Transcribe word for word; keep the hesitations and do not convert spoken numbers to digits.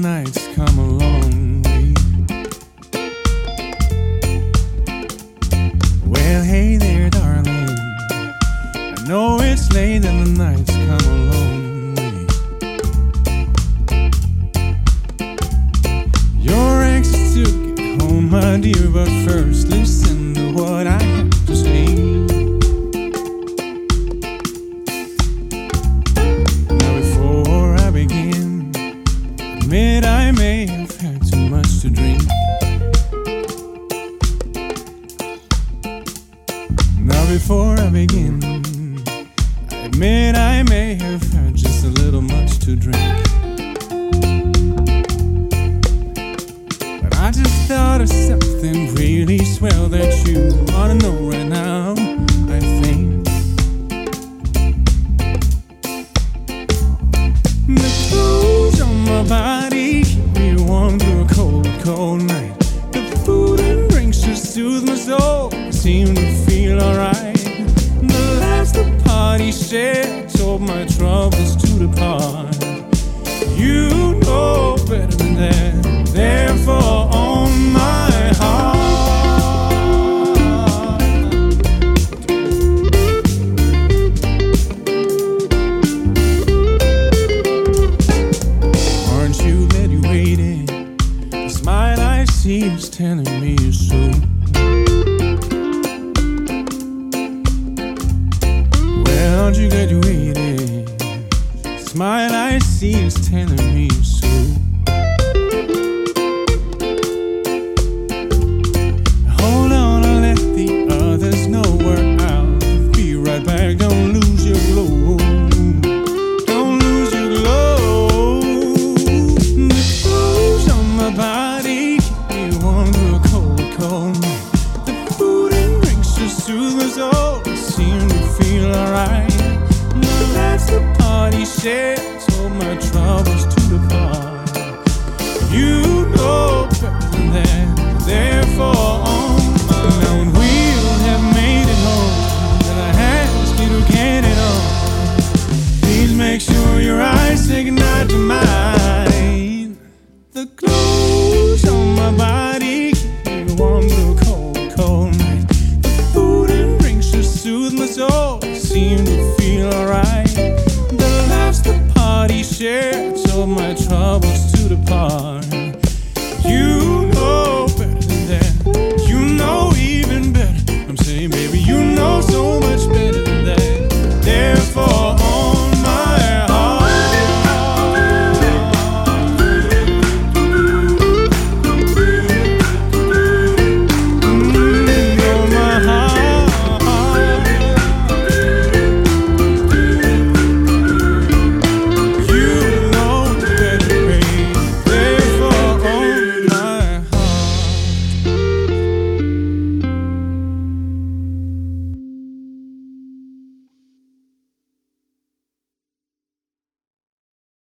night's come a long way. Well, hey there, darling, I know it's late and the night's come a long way. Your ex took it home, my dear, but first listen to what I have to say. Now before I begin, admit I may have had too much to drink. Now before I begin, I admit I may have had just a little much to drink. But I just thought of something really swell that you ought to know right now, I think. The clothes on my body keep me warm through a cold, cold night. The food and drinks just soothe my soul, I seem to feel alright. The laughs the party shared told my troubles to depart. You know better than that, therefore on my heart. Aren't you glad you waited? The smile I see is telling me you're so. Well, aren't you glad you waited? The smile I see is telling me you're so. Hold on, I'll let the others know we're out. Be right back, don't lose your glow. Don't lose your glow. The clothes on my body keep me warm through a cold, cold night. The food and drinks just soothe my soul, I seem to feel alright. The laughs the party shared told my troubles to depart. You know better than that, therefore on my. Now when we'll have made it home, then I ask you to get it on. Please make sure your eyes say goodnight to mine. The clothes on my body keep me warm through a cold, cold night. The food and drinks just soothe my soul, I seem to feel alright. The laughs the party shared told my troubles